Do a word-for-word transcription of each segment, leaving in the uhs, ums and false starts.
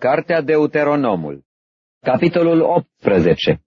Cartea Deuteronomul, capitolul optsprezece.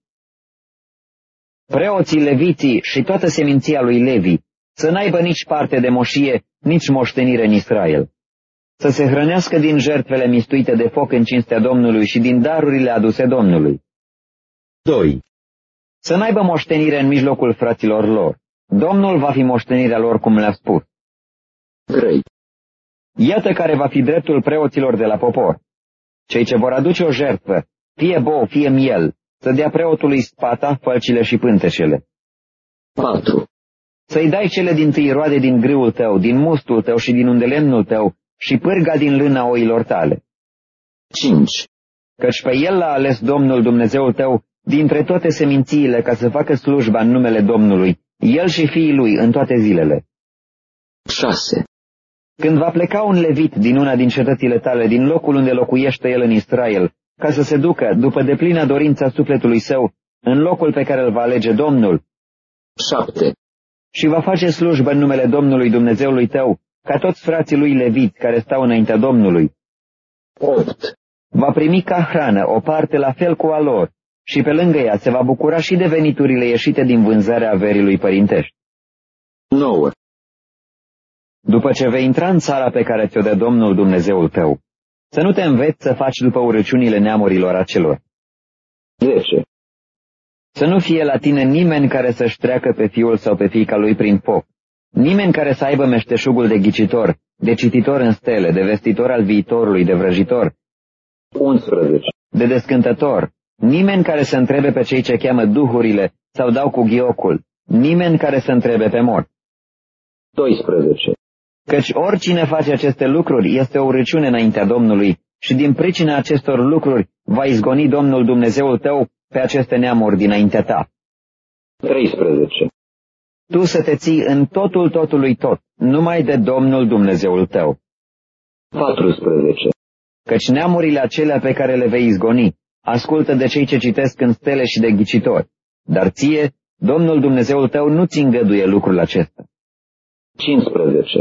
Preoții, leviții și toată seminția lui Levi să n-aibă nici parte de moșie, nici moștenire în Israel. Să se hrănească din jertfele mistuite de foc în cinstea Domnului și din darurile aduse Domnului. doi. Să n-aibă moștenire în mijlocul fraților lor. Domnul va fi moștenirea lor, cum le-a spus. trei. Iată care va fi dreptul preoților de la popor. Cei ce vor aduce o jertfă, fie bou, fie miel, să dea preotului spata, fălcile și pântecele. patru. Să-i dai cele dintâi roade din grâul tău, din mustul tău și din undelemnul tău și pârga din lâna oilor tale. cinci. Căci pe el l-a ales Domnul Dumnezeul tău dintre toate semințiile ca să facă slujba în numele Domnului, el și fiii lui în toate zilele. șase. Când va pleca un levit din una din cetățile tale, din locul unde locuiește el în Israel, ca să se ducă, după deplina dorința sufletului său, în locul pe care îl va alege Domnul. șapte. Și va face slujbă în numele Domnului Dumnezeului tău, ca toți frații lui leviți care stau înaintea Domnului. opt. Va primi ca hrană o parte la fel cu a lor, și pe lângă ea se va bucura și de veniturile ieșite din vânzarea averii lui părintești. nouă. După ce vei intra în țara pe care ți-o dă Domnul Dumnezeul tău, să nu te înveți să faci după urăciunile neamurilor acelor. zece. Să nu fie la tine nimeni care să-și treacă pe fiul sau pe fiica lui prin foc, nimeni care să aibă meșteșugul de ghicitor, de cititor în stele, de vestitor al viitorului, de vrăjitor, unsprezece. De descântător, nimeni care să întrebe pe cei ce cheamă duhurile sau dau cu ghiocul, nimeni care să întrebe pe mort. doisprezece. Căci oricine face aceste lucruri este o urăciune înaintea Domnului și din pricina acestor lucruri va izgoni Domnul Dumnezeul tău pe aceste neamuri dinaintea ta. treisprezece. Tu să te ții în totul totului tot, numai de Domnul Dumnezeul tău. patrusprezece. Căci neamurile acelea pe care le vei izgoni ascultă de cei ce citesc în stele și de ghicitori, dar ție, Domnul Dumnezeul tău nu ți îngăduie lucrul acesta. cincisprezece.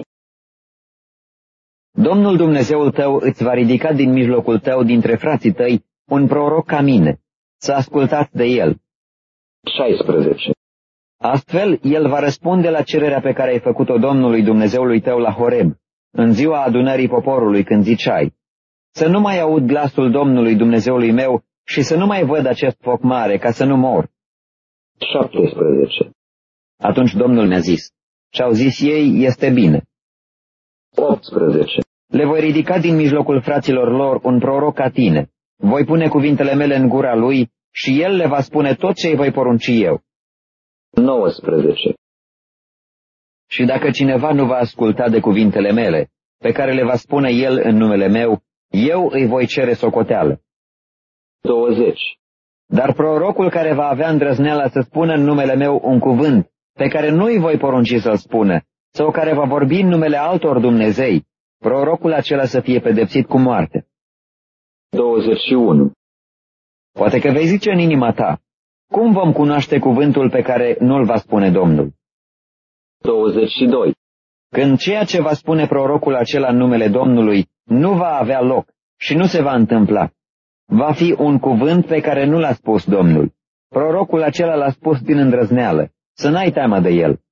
Domnul Dumnezeul tău îți va ridica din mijlocul tău, dintre frații tăi, un proroc ca mine, să ascultați de el. șaisprezece. Astfel, el va răspunde la cererea pe care ai făcut-o Domnului Dumnezeului tău la Horeb, în ziua adunării poporului, când ziceai: să nu mai aud glasul Domnului Dumnezeului meu și să nu mai văd acest foc mare, ca să nu mor. șaptesprezece. Atunci Domnul mi-a zis: ce-au zis ei este bine. optsprezece. Le voi ridica din mijlocul fraților lor un proroc ca tine. Voi pune cuvintele mele în gura lui și el le va spune tot ce îi voi porunci eu. nouăsprezece. Și dacă cineva nu va asculta de cuvintele mele, pe care le va spune el în numele meu, eu îi voi cere socoteală. douăzeci. Dar prorocul care va avea îndrăzneala să spună în numele meu un cuvânt, pe care nu îi voi porunci să-l spună, sau care va vorbi în numele altor Dumnezei, prorocul acela să fie pedepsit cu moarte. douăzeci și unu. Poate că vei zice în inima ta: cum vom cunoaște cuvântul pe care nu-l va spune Domnul? douăzeci și doi. Când ceea ce va spune prorocul acela în numele Domnului nu va avea loc și nu se va întâmpla, va fi un cuvânt pe care nu l-a spus Domnul. Prorocul acela l-a spus din îndrăzneală, să n-ai teamă de el.